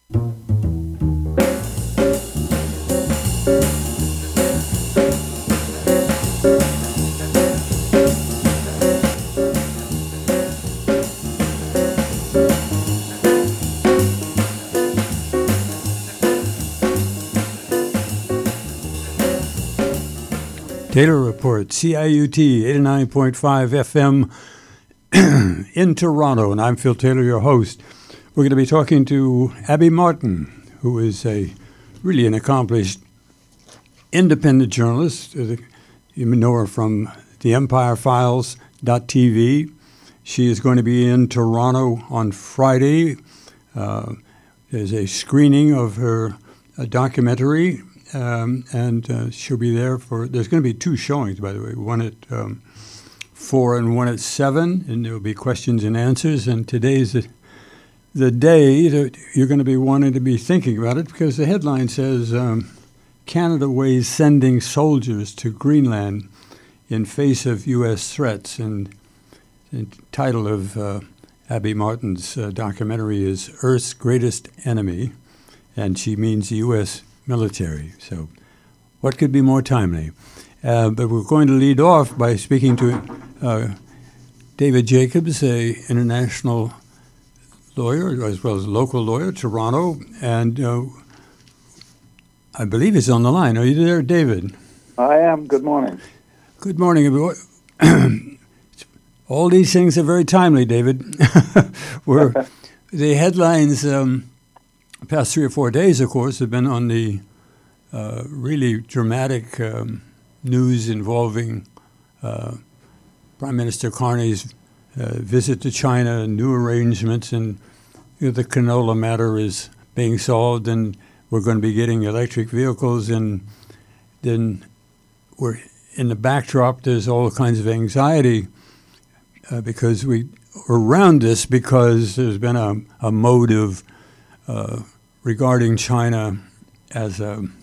Taylor Report, CIUT 89.5 FM in Toronto, and I'm Phil Taylor, your host. We're going to be talking to Abby Martin, who is really an accomplished independent journalist. You know her from the Empire Files.tv. She is going to be in Toronto on Friday. There's a screening of her documentary. And she'll be there there's going to be two showings, by the way, one at 4 and one at 7, and there will be questions and answers. And today's the day that you're going to be wanting to be thinking about it, because the headline says, Canada weighs sending soldiers to Greenland in face of U.S. threats. And the title of Abby Martin's documentary is Earth's Greatest Enemy, and she means the U.S. military. So what could be more timely? But we're going to lead off by speaking to David Jacobs, a international lawyer as well as a local lawyer, Toronto, and I believe he's on the line. Are you there, David? I am. Good morning. Good morning, everyone. All these things are very timely, David. The headlines the past 3 or 4 days, of course, have been on the really dramatic news involving Prime Minister Carney's visit to China and new arrangements, and the canola matter is being solved, and we're going to be getting electric vehicles, and then we're in the backdrop. There's all kinds of anxiety because around this, because there's been a mode of regarding China as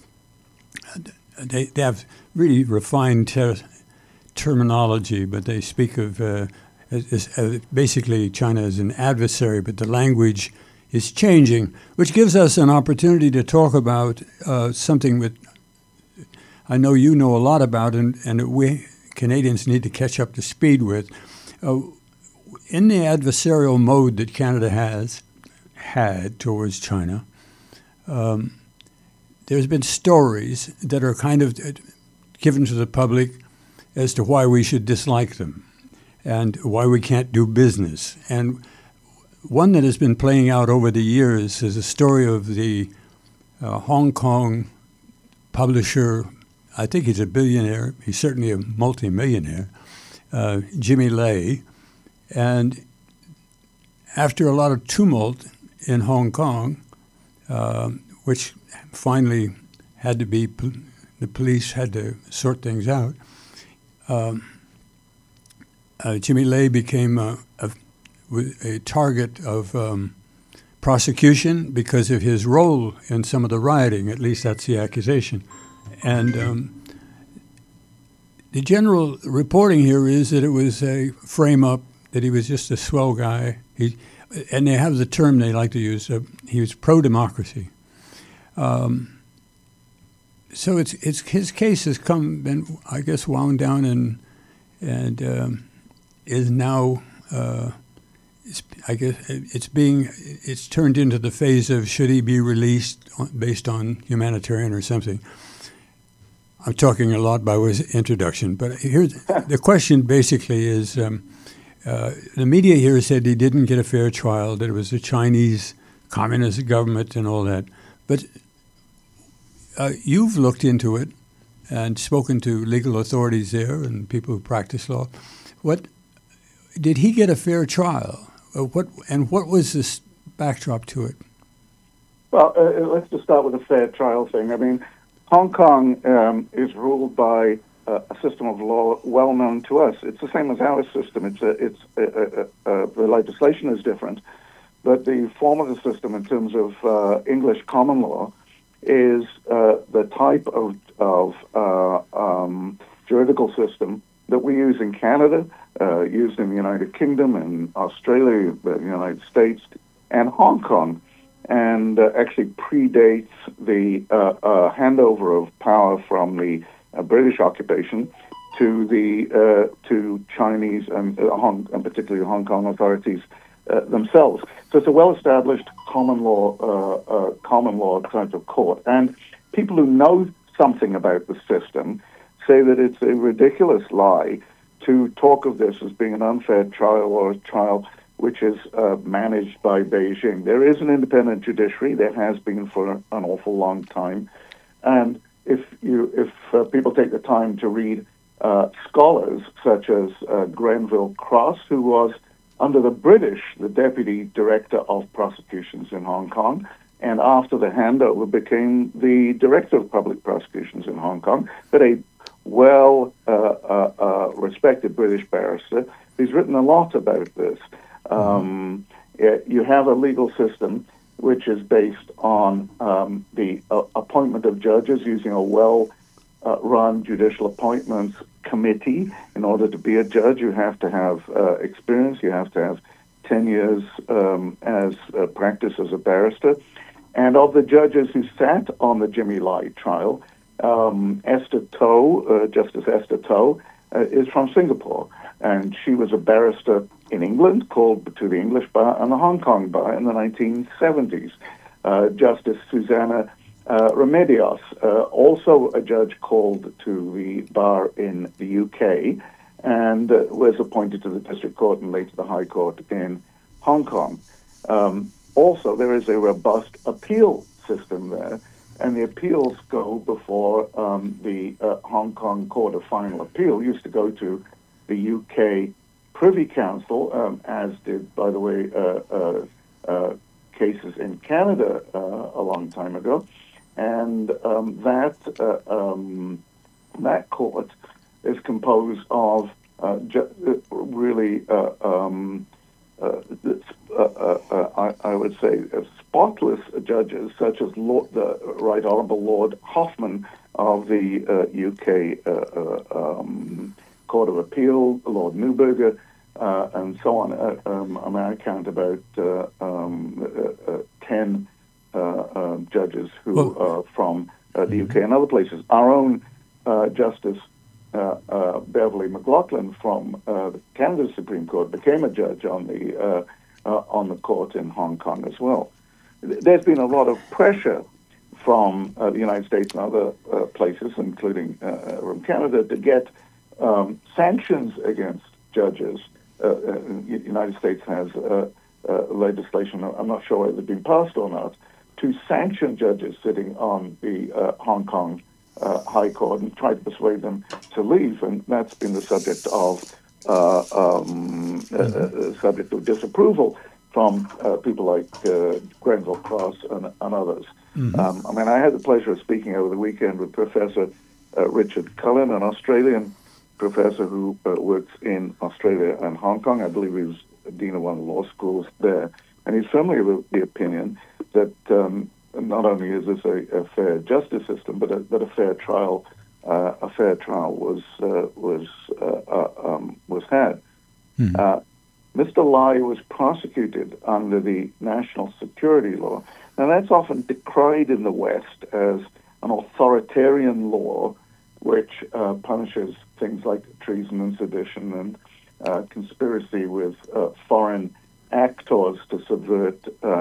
they have really refined terminology, but they speak of basically China as an adversary, but the language is changing, which gives us an opportunity to talk about something that I know you know a lot about, and that we Canadians need to catch up to speed with. In the adversarial mode that Canada has had towards China, there's been stories that are kind of given to the public as to why we should dislike them and why we can't do business. And one that has been playing out over the years is a story of the Hong Kong publisher. I think he's a billionaire. He's certainly a multimillionaire, Jimmy Lai. And after a lot of tumult in Hong Kong, which finally had to be, the police had to sort things out, Jimmy Lai became a target of prosecution because of his role in some of the rioting. At least that's the accusation. And the general reporting here is that it was a frame-up, that he was just a swell guy. And they have the term they like to use, he was pro-democracy. So it's his case has been, I guess, wound down and is now, it's turned into the phase of should he be released based on humanitarian or something. I'm talking a lot by way of introduction, but here's the question. Basically, is the media here said he didn't get a fair trial, that it was the Chinese communist government and all that. But you've looked into it and spoken to legal authorities there and people who practice law. What did he get a fair trial? What was this backdrop to it? Well, let's just start with the fair trial thing. I mean, Hong Kong is ruled by a system of law well known to us. It's the same as our system. The legislation is different, but the form of the system in terms of English common law is the type of juridical system that we use in Canada, used in the United Kingdom and Australia, the United States, and Hong Kong. and actually predates the handover of power from the British occupation to the to Chinese and particularly Hong Kong authorities themselves. So it's a well-established common law type of court, and people who know something about the system say that it's a ridiculous lie to talk of this as being an unfair trial or a trial which is managed by Beijing. There is an independent judiciary. There has been for an awful long time, and if people take the time to read scholars such as Grenville Cross, who was under the British the deputy director of prosecutions in Hong Kong, and after the handover became the director of public prosecutions in Hong Kong, but a respected British barrister. He's written a lot about this. You have a legal system which is based on the appointment of judges using a well-run judicial appointments committee. In order to be a judge, you have to have experience. You have to have 10 years as practice as a barrister. And of the judges who sat on the Jimmy Lai trial, Esther To, Justice Esther To, is from Singapore. And she was a barrister in England, called to the English bar and the Hong Kong bar in the 1970s. Justice Susanna Remedios, also a judge called to the bar in the UK, and was appointed to the District Court and later the High Court in Hong Kong. Also, there is a robust appeal system there, and the appeals go before the Hong Kong Court of Final Appeal. Used to go to the UK Privy Council, as did, by the way, cases in Canada a long time ago. And that court is composed of I would say, spotless judges, such as the Right Honourable Lord Hoffman of the UK Court of Appeal, Lord Neuberger, and so on. I count about 10 judges who are from the UK and other places. Our own Justice Beverly McLaughlin from Canada's Supreme Court became a judge on the court in Hong Kong as well. There's been a lot of pressure from the United States and other places, including from Canada, to get sanctions against judges. The United States has legislation, I'm not sure whether it's been passed or not, to sanction judges sitting on the Hong Kong High Court and try to persuade them to leave, and that's been the subject of disapproval from people like Grenville Cross and others. I had the pleasure of speaking over the weekend with Professor Richard Cullen, an Australian professor who works in Australia and Hong Kong. I believe he was dean of one of the law schools there, and he's firmly of the opinion that not only is this a fair justice system, but a fair trial. A fair trial was had. Mr. Lai was prosecuted under the national security law. Now, that's often decried in the West as an authoritarian law, which punishes things like treason and sedition and conspiracy with foreign actors to subvert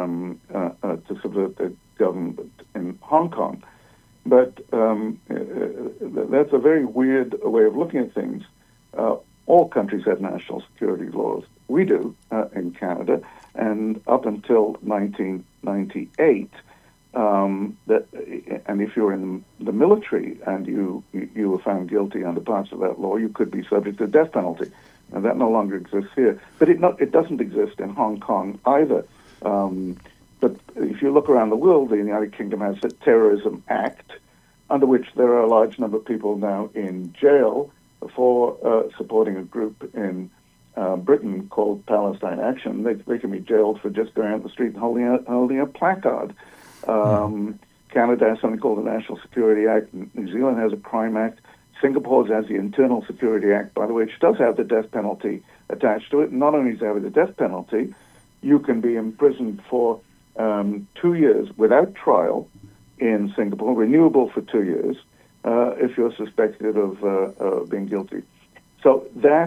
the government in Hong Kong. But that's a very weird way of looking at things. All countries have national security laws. We do in Canada, and up until 1998, and if you're in the military and you were found guilty under parts of that law, you could be subject to the death penalty. And that no longer exists here. But it doesn't exist in Hong Kong either. But if you look around the world, the United Kingdom has a Terrorism Act, under which there are a large number of people now in jail for supporting a group in Britain called Palestine Action. They can be jailed for just going out the street and holding a placard. Canada has something called the National Security Act. New Zealand has a Crime Act. Singapore has the Internal Security Act, by the way, which does have the death penalty attached to it. And not only does it have the death penalty, you can be imprisoned for 2 years without trial in Singapore, renewable for 2 years, if you're suspected of being guilty. So that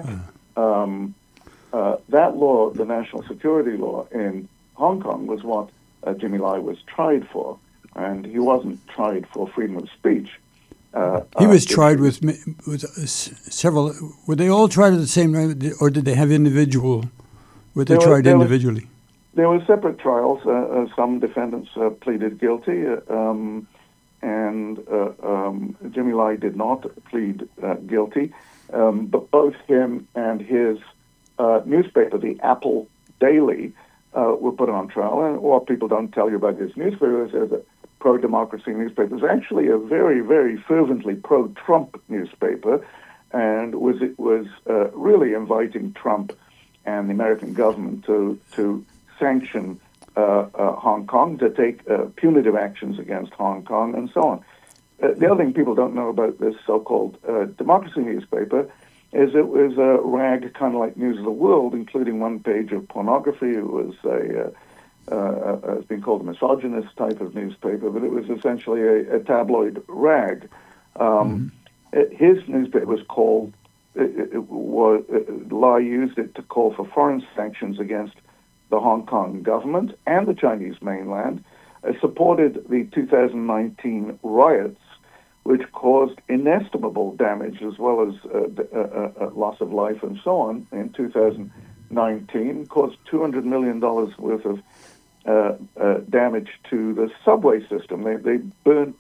law, the national security law in Hong Kong, was what Jimmy Lai was tried for, and he wasn't tried for freedom of speech. He was tried with several. Were they all tried at the same time, or did they have individual? Were they tried individually? There were separate trials. Some defendants pleaded guilty, and Jimmy Lai did not plead guilty. But both him and his newspaper, the Apple Daily, were put on trial. And what people don't tell you about this newspaper is there's a pro-democracy newspaper. It's actually a very, very fervently pro-Trump newspaper, and was really inviting Trump and the American government to sanction Hong Kong, to take punitive actions against Hong Kong, and so on. The other thing people don't know about this so-called democracy newspaper is it was a rag, kind of like News of the World, including one page of pornography. It was it's been called a misogynist type of newspaper, but it was essentially a tabloid rag. His newspaper was called, Lai used it to call for foreign sanctions against the Hong Kong government and the Chinese mainland, supported the 2019 riots, which caused inestimable damage as well as loss of life and so on in 2019, caused $200 million worth of damage to the subway system. They burnt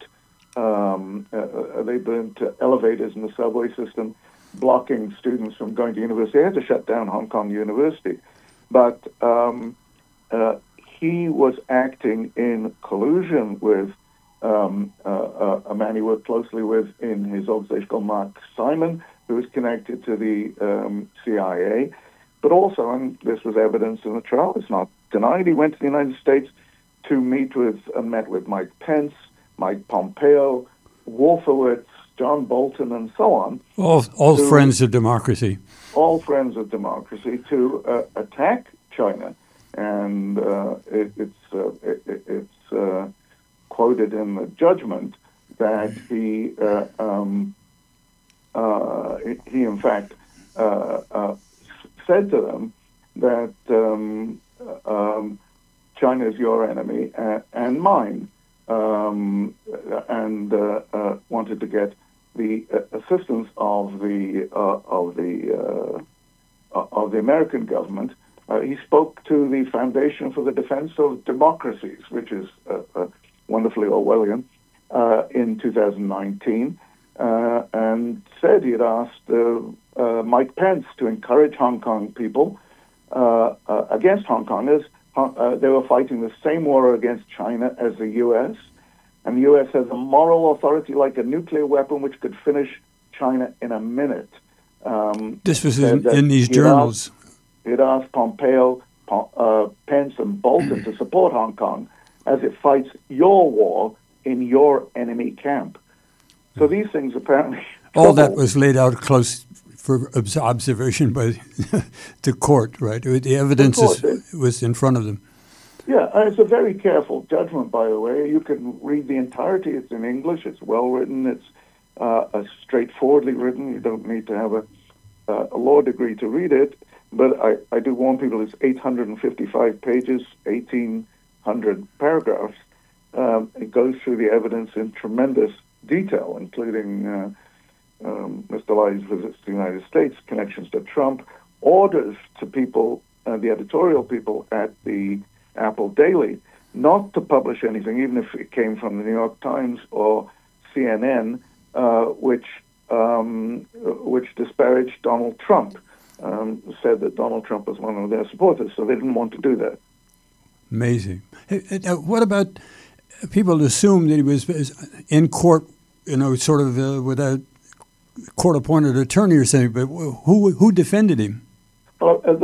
elevators in the subway system, blocking students from going to university. They had to shut down Hong Kong University. But he was acting in collusion with a man he worked closely with in his organization called Mark Simon, who was connected to the CIA. But also, and this was evidence in the trial, it's not denied, he went to the United States to meet with and met with Mike Pence, Mike Pompeo, Wolfowitz, John Bolton, and so on. All friends of democracy. All friends of democracy, to attack China. And it's quoted in the judgment that he in fact said to them that China is your enemy and mine, and wanted to get the assistance of the American government. He spoke to the Foundation for the Defense of Democracies, which is wonderfully Orwellian, in 2019, and said he had asked Mike Pence to encourage Hong Kong people against Hong Kongers. They were fighting the same war against China as the U.S., and the U.S. has a moral authority like a nuclear weapon which could finish China in a minute. This was in these journals. He'd asked Pompeo, Pence, and Bolton to support Hong Kong as it fights your war in your enemy camp. So these things apparently... All that was laid out close for observation by the court, right? The evidence was in front of them. Yeah, it's a very careful judgment, by the way. You can read the entirety. It's in English. It's well written. It's straightforwardly written. You don't need to have a law degree to read it. But I do warn people it's 855 pages, 1,800 paragraphs. It goes through the evidence in tremendous detail, including Mr. Lai's visits to the United States, connections to Trump, orders to people, the editorial people at the Apple Daily, not to publish anything, even if it came from the New York Times or CNN, which disparaged Donald Trump. Said that Donald Trump was one of their supporters, so they didn't want to do that. Amazing. What about people assume that he was in court, sort of without court-appointed attorney or something, but who defended him? Well, I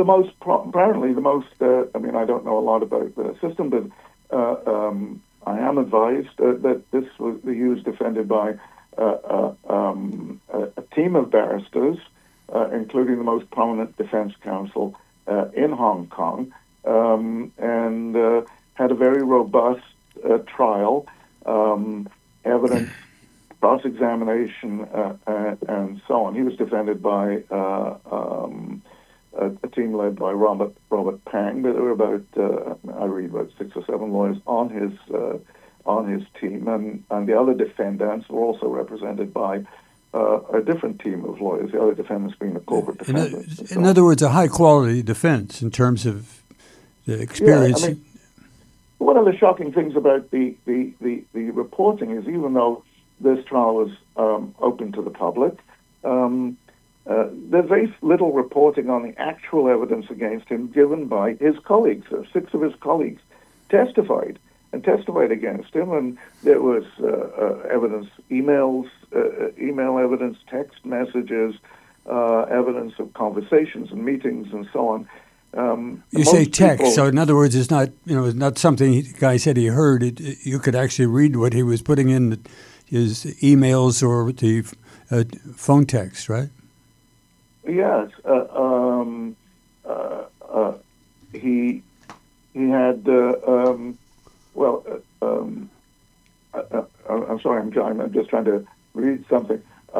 don't know a lot about the system, but I am advised that he was defended by a team of barristers, including the most prominent defense counsel in Hong Kong. And had a very robust trial, evidence, cross-examination, and so on. He was defended by a team led by Robert Pang, but there were about I read about 6 or 7 lawyers on his team, and the other defendants were also represented by a different team of lawyers. The other defendants being the corporate defendants. In other words, a high-quality defense in terms of the experience. Yeah, I mean, one of the shocking things about the reporting is, even though this trial is open to the public, there's very little reporting on the actual evidence against him given by his colleagues. 6 of his colleagues testified against him, and there was evidence, email evidence, text messages, evidence of conversations and meetings and so on. You say text, so in other words, it's not not something the guy said he heard. You could actually read what he was putting in his emails or the phone text, right? Yes. He had I'm sorry, I'm just trying to read something.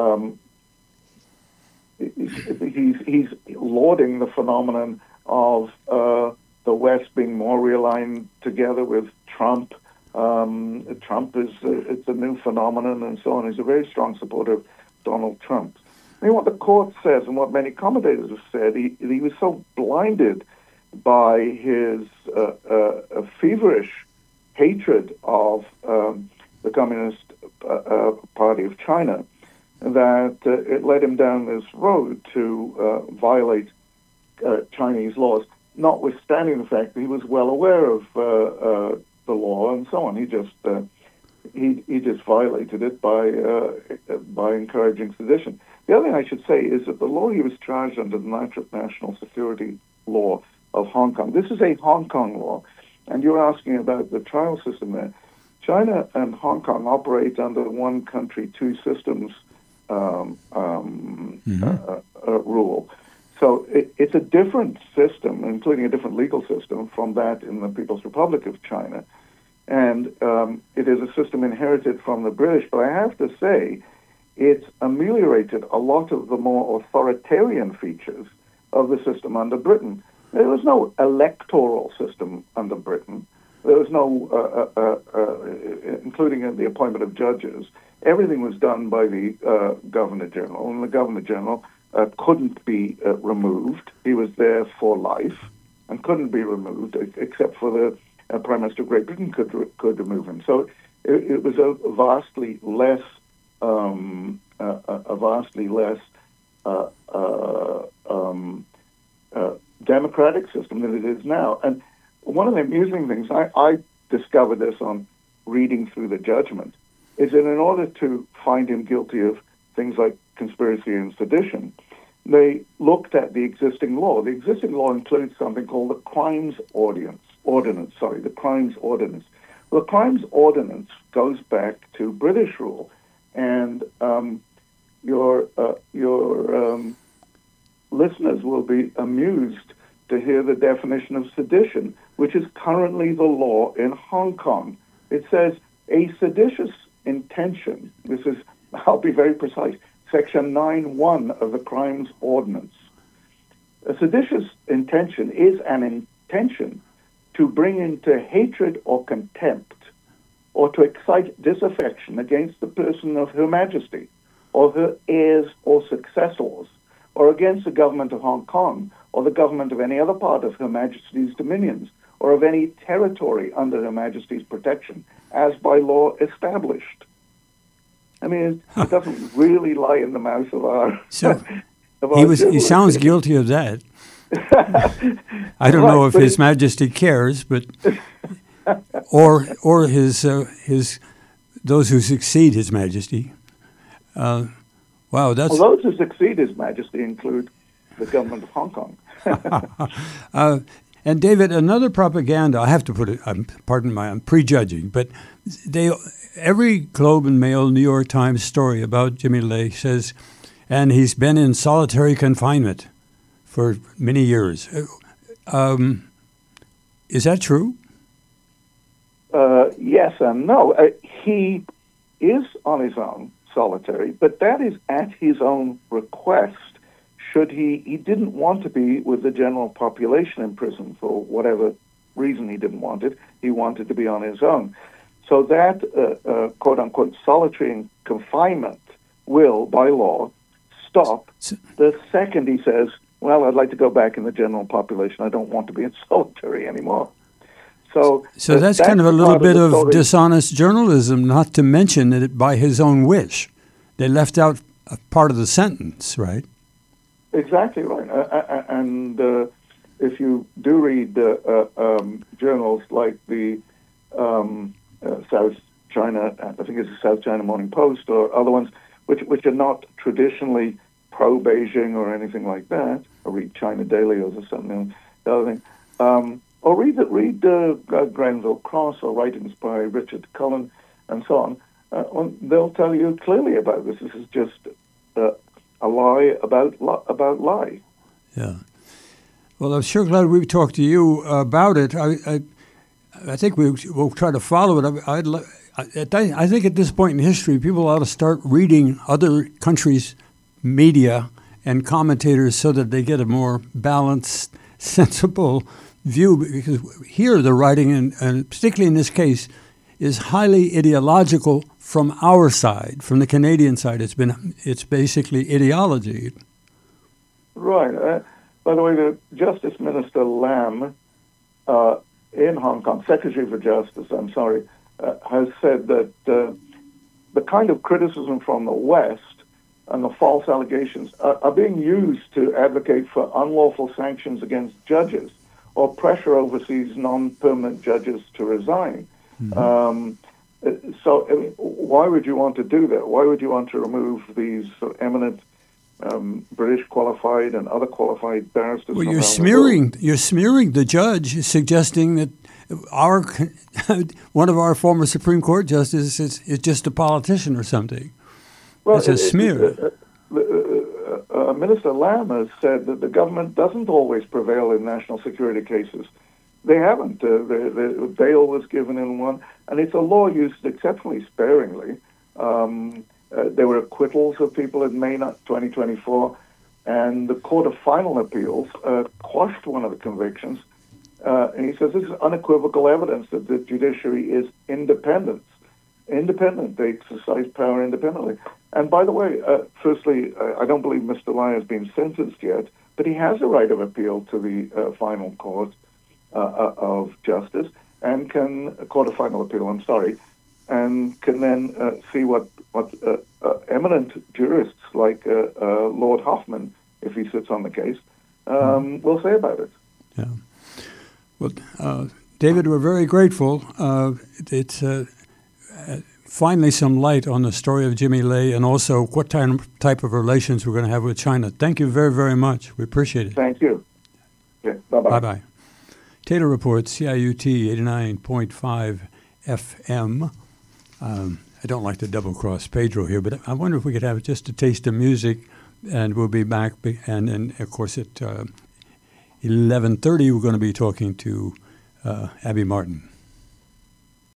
He's lauding the phenomenon of the West being more realigned together with Trump. Trump is it's a new phenomenon and so on. He's a very strong supporter of Donald Trump. I mean, what the court says and what many commentators have said, he was so blinded by his feverish hatred of the Communist Party of China that it led him down this road to violate Chinese laws, notwithstanding the fact that he was well aware of the law and so on. He just violated it by encouraging sedition. The other thing I should say is that the law he was charged under, the national security law of Hong Kong, this is a Hong Kong law, and you're asking about the trial system there. China and Hong Kong operate under one country, two systems rule. So it's a different system, including a different legal system from that in the People's Republic of China. And it is a system inherited from the British. But I have to say, it's ameliorated a lot of the more authoritarian features of the system under Britain. There was no electoral system under Britain. There was no, including the appointment of judges. Everything was done by the Governor-General, and the Governor-General couldn't be removed. He was there for life and couldn't be removed, except for the Prime Minister of Great Britain could remove him. So it was a vastly less democratic system than it is now. And one of the amusing things, I discovered this on reading through the judgment, is that in order to find him guilty of things like conspiracy and sedition, they looked at the existing law. The existing law includes something called the Crimes Ordinance. The Crimes Ordinance. Well, the Crimes Ordinance goes back to British rule, and your listeners will be amused to hear the definition of sedition, which is currently the law in Hong Kong. It says a seditious intention. This is, I'll be very precise, Section 9(1) of the Crimes Ordinance. A seditious intention is an intention to bring into hatred or contempt, or to excite disaffection against the person of Her Majesty, or her heirs or successors, or against the government of Hong Kong, or the government of any other part of Her Majesty's dominions, or of any territory under Her Majesty's protection, as by law established. I mean, it doesn't really lie in the mouth of our... So he sounds guilty of that. I don't know if His Majesty cares, but or his those who succeed His Majesty. Wow, that's... Well, those who succeed His Majesty include the government of Hong Kong. And David, another propaganda, I have to put it, pardon I'm prejudging, but every Globe and Mail, New York Times story about Jimmy Lai says, and he's been in solitary confinement for many years. Is that true? Yes and no. He is on his own, solitary, but that is at his own request. He didn't want to be with the general population in prison for whatever reason he didn't want it. He wanted to be on his own. So that quote-unquote solitary confinement will, by law, stop the second he says, well, I'd like to go back in the general population. I don't want to be in solitary anymore. So that's kind of a little bit of dishonest journalism, not to mention that it by his own wish. They left out a part of the sentence, right? Exactly right. And if you do read journals like the South China, I think it's the South China Morning Post or other ones, which are not traditionally pro-Beijing or anything like that, or read China Daily or something, the other thing, or read Grenville Cross or writings by Richard Cullen and so on, they'll tell you clearly about this. This is just a lie about lie. Yeah. Well, I'm sure glad we've talked to you about it. I think we'll try to follow it. I think at this point in history, people ought to start reading other countries' media and commentators so that they get a more balanced, sensible view. Because here the writing, and particularly in this case, is highly ideological from our side, from the Canadian side. It's basically ideology. Right. By the way, the Justice Minister Lam in Hong Kong, Secretary for Justice, has said that the kind of criticism from the West and the false allegations are being used to advocate for unlawful sanctions against judges or pressure overseas non-permanent judges to resign. Mm-hmm. So, I mean, why would you want to do that? Why would you want to remove these eminent British qualified and other qualified barristers? Well, you're smearing the judge, suggesting that one of our former Supreme Court justices is just a politician or something. Well, it's a smear. Minister Lam has said that the government doesn't always prevail in national security cases. They haven't. The bail was given in one, and it's a law used exceptionally sparingly. There were acquittals of people in May 2024, and the Court of Final Appeals quashed one of the convictions. And he says this is unequivocal evidence that the judiciary is independent. They exercise power independently. And by the way, firstly, I don't believe Mr. Lai has been sentenced yet, but he has a right of appeal to the final court of justice, and Court of Final Appeal, and can then see what eminent jurists like Lord Hoffman, if he sits on the case, will say about it. Yeah. Well, David, we're very grateful. It's finally some light on the story of Jimmy Lai and also what type of relations we're going to have with China. Thank you very, very much. We appreciate it. Thank you. Yeah, bye-bye. Bye-bye. Taylor Reports, CIUT 89.5 FM. I don't like to double-cross Pedro here, but I wonder if we could have just a taste of music, and we'll be back. And then, of course, at 11:30, we're going to be talking to Abby Martin.